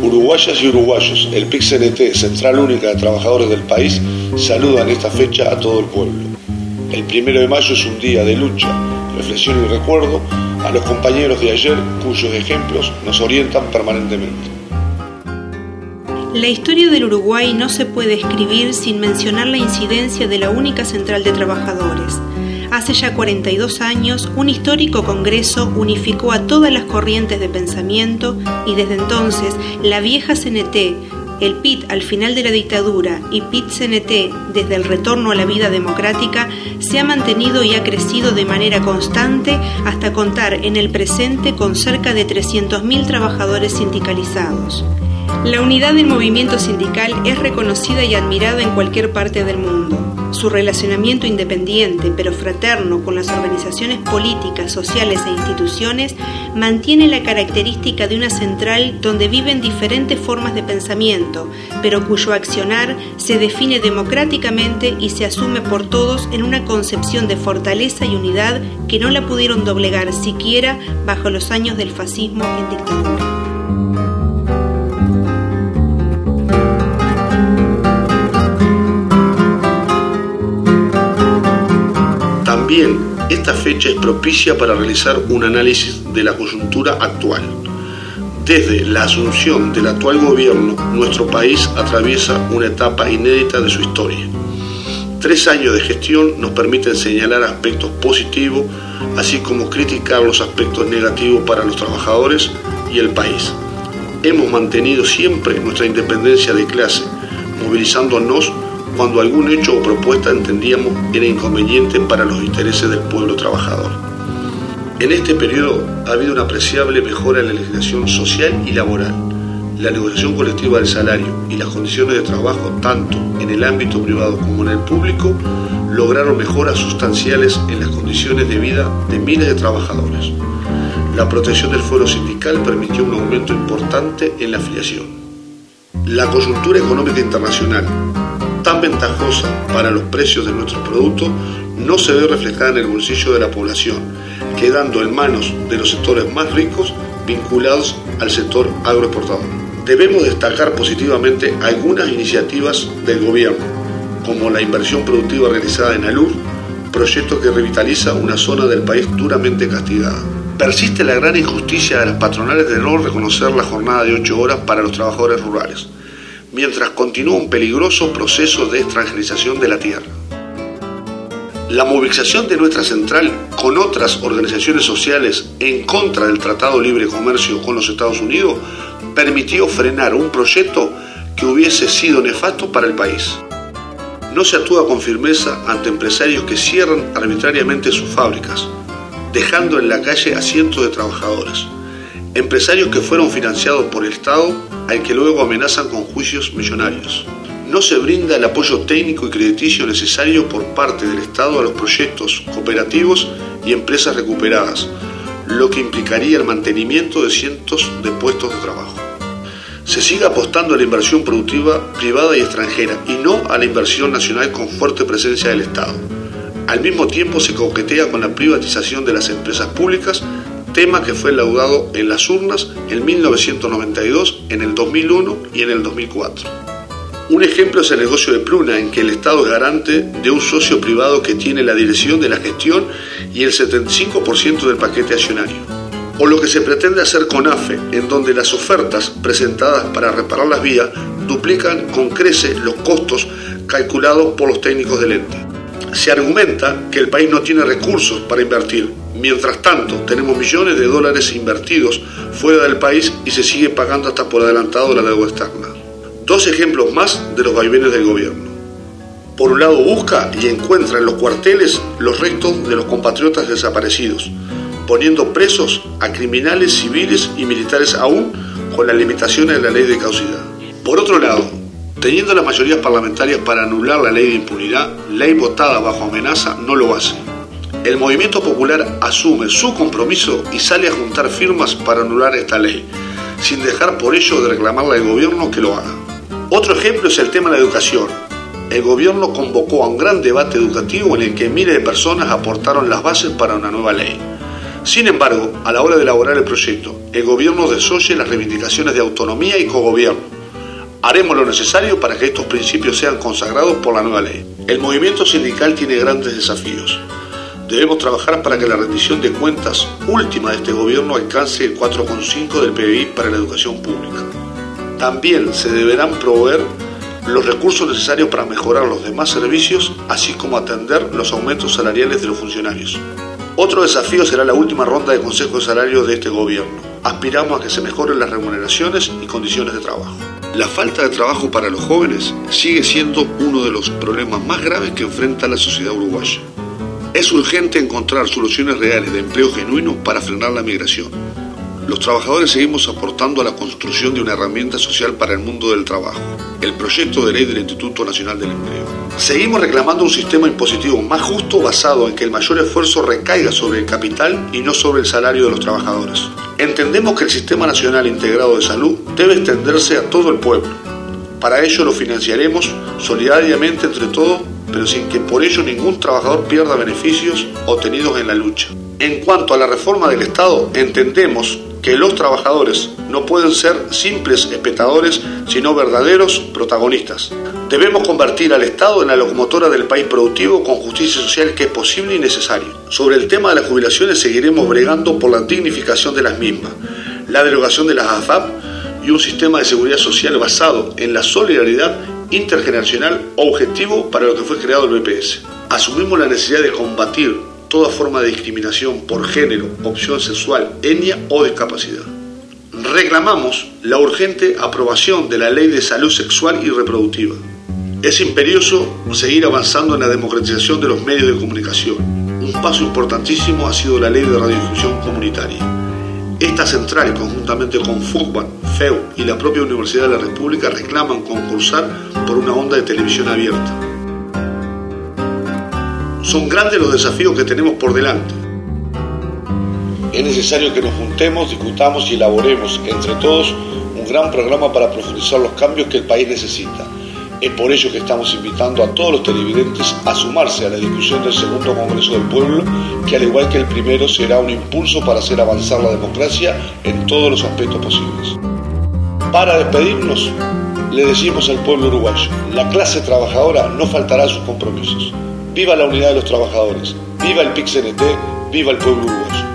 Uruguayas y uruguayos, el PIT-CNT, Central Única de Trabajadores del país, saludan esta fecha a todo el pueblo. El 1 de mayo es un día de lucha, reflexión y recuerdo a los compañeros de ayer cuyos ejemplos nos orientan permanentemente. La historia del Uruguay no se puede escribir sin mencionar la incidencia de la única central de trabajadores. Hace ya 42 años, un histórico congreso unificó a todas las corrientes de pensamiento y desde entonces la vieja CNT, el PIT al final de la dictadura y PIT-CNT desde el retorno a la vida democrática se ha mantenido y ha crecido de manera constante hasta contar en el presente con cerca de 300.000 trabajadores sindicalizados. La unidad del movimiento sindical es reconocida y admirada en cualquier parte del mundo. Su relacionamiento independiente pero fraterno con las organizaciones políticas, sociales e instituciones mantiene la característica de una central donde viven diferentes formas de pensamiento, pero cuyo accionar se define democráticamente y se asume por todos en una concepción de fortaleza y unidad que no la pudieron doblegar siquiera bajo los años del fascismo en dictadura. También, esta fecha es propicia para realizar un análisis de la coyuntura actual. Desde la asunción del actual gobierno, nuestro país atraviesa una etapa inédita de su historia. 3 años de gestión nos permiten señalar aspectos positivos, así como criticar los aspectos negativos para los trabajadores y el país. Hemos mantenido siempre nuestra independencia de clase, movilizándonos cuando algún hecho o propuesta entendíamos era inconveniente para los intereses del pueblo trabajador. En este periodo ha habido una apreciable mejora en la legislación social y laboral. La negociación colectiva del salario y las condiciones de trabajo, tanto en el ámbito privado como en el público, lograron mejoras sustanciales en las condiciones de vida de miles de trabajadores. La protección del fuero sindical permitió un aumento importante en la afiliación. La coyuntura económica internacional, tan ventajosa para los precios de nuestros productos, no se ve reflejada en el bolsillo de la población, quedando en manos de los sectores más ricos vinculados al sector agroexportador. Debemos destacar positivamente algunas iniciativas del gobierno, como la inversión productiva realizada en Alur, proyecto que revitaliza una zona del país duramente castigada. Persiste la gran injusticia de las patronales de no reconocer la jornada de 8 horas para los trabajadores rurales, mientras continúa un peligroso proceso de extranjerización de la tierra. La movilización de nuestra central con otras organizaciones sociales en contra del Tratado de Libre Comercio con los Estados Unidos permitió frenar un proyecto que hubiese sido nefasto para el país. No se actúa con firmeza ante empresarios que cierran arbitrariamente sus fábricas, dejando en la calle a cientos de trabajadores. Empresarios que fueron financiados por el Estado, al que luego amenazan con juicios millonarios. No se brinda el apoyo técnico y crediticio necesario por parte del Estado a los proyectos cooperativos y empresas recuperadas, lo que implicaría el mantenimiento de cientos de puestos de trabajo. Se sigue apostando a la inversión productiva privada y extranjera y no a la inversión nacional con fuerte presencia del Estado. Al mismo tiempo se coquetea con la privatización de las empresas públicas, tema que fue laudado en las urnas en 1992, en el 2001 y en el 2004. Un ejemplo es el negocio de Pluna, en que el Estado es garante de un socio privado que tiene la dirección de la gestión y el 75% del paquete accionario. O lo que se pretende hacer con AFE, en donde las ofertas presentadas para reparar las vías duplican con creces los costos calculados por los técnicos del ente. Se argumenta que el país no tiene recursos para invertir. Mientras tanto, tenemos millones de dólares invertidos fuera del país y se sigue pagando hasta por adelantado la deuda externa. 2 ejemplos más de los vaivenes del gobierno. Por un lado, busca y encuentra en los cuarteles los restos de los compatriotas desaparecidos, poniendo presos a criminales civiles y militares aún con las limitaciones de la ley de caducidad. Por otro lado, teniendo las mayorías parlamentarias para anular la ley de impunidad, ley votada bajo amenaza no lo hace. El movimiento popular asume su compromiso y sale a juntar firmas para anular esta ley, sin dejar por ello de reclamarle al gobierno que lo haga. Otro ejemplo es el tema de la educación. El gobierno convocó a un gran debate educativo en el que miles de personas aportaron las bases para una nueva ley. Sin embargo, a la hora de elaborar el proyecto, el gobierno desoye las reivindicaciones de autonomía y cogobierno. Haremos lo necesario para que estos principios sean consagrados por la nueva ley. El movimiento sindical tiene grandes desafíos. Debemos trabajar para que la rendición de cuentas última de este gobierno alcance el 4,5% del PBI para la educación pública. También se deberán proveer los recursos necesarios para mejorar los demás servicios, así como atender los aumentos salariales de los funcionarios. Otro desafío será la última ronda de consejo de salario de este gobierno. Aspiramos a que se mejoren las remuneraciones y condiciones de trabajo. La falta de trabajo para los jóvenes sigue siendo uno de los problemas más graves que enfrenta la sociedad uruguaya. Es urgente encontrar soluciones reales de empleo genuino para frenar la migración. Los trabajadores seguimos aportando a la construcción de una herramienta social para el mundo del trabajo, el proyecto de ley del Instituto Nacional del Empleo. Seguimos reclamando un sistema impositivo más justo basado en que el mayor esfuerzo recaiga sobre el capital y no sobre el salario de los trabajadores. Entendemos que el Sistema Nacional Integrado de Salud debe extenderse a todo el pueblo. Para ello lo financiaremos solidariamente entre todos, pero sin que por ello ningún trabajador pierda beneficios obtenidos en la lucha. En cuanto a la reforma del Estado, entendemos que los trabajadores no pueden ser simples espectadores, sino verdaderos protagonistas. Debemos convertir al Estado en la locomotora del país productivo con justicia social que es posible y necesario. Sobre el tema de las jubilaciones seguiremos bregando por la dignificación de las mismas, la derogación de las AFAP y un sistema de seguridad social basado en la solidaridad intergeneracional objetivo para lo que fue creado el BPS. Asumimos la necesidad de combatir toda forma de discriminación por género, opción sexual, etnia o discapacidad. Reclamamos la urgente aprobación de la Ley de Salud Sexual y Reproductiva. Es imperioso seguir avanzando en la democratización de los medios de comunicación. Un paso importantísimo ha sido la Ley de Radiodifusión Comunitaria. Esta central, conjuntamente con FUCBAN, FEU y la propia Universidad de la República, reclaman concursar por una onda de televisión abierta. Son grandes los desafíos que tenemos por delante. Es necesario que nos juntemos, discutamos y elaboremos entre todos un gran programa para profundizar los cambios que el país necesita. Es por ello que estamos invitando a todos los televidentes a sumarse a la discusión del segundo Congreso del Pueblo, que al igual que el primero será un impulso para hacer avanzar la democracia en todos los aspectos posibles. Para despedirnos, le decimos al pueblo uruguayo: la clase trabajadora no faltará a sus compromisos. ¡Viva la unidad de los trabajadores! ¡Viva el PIC-CNT! ¡Viva el pueblo uruguayo!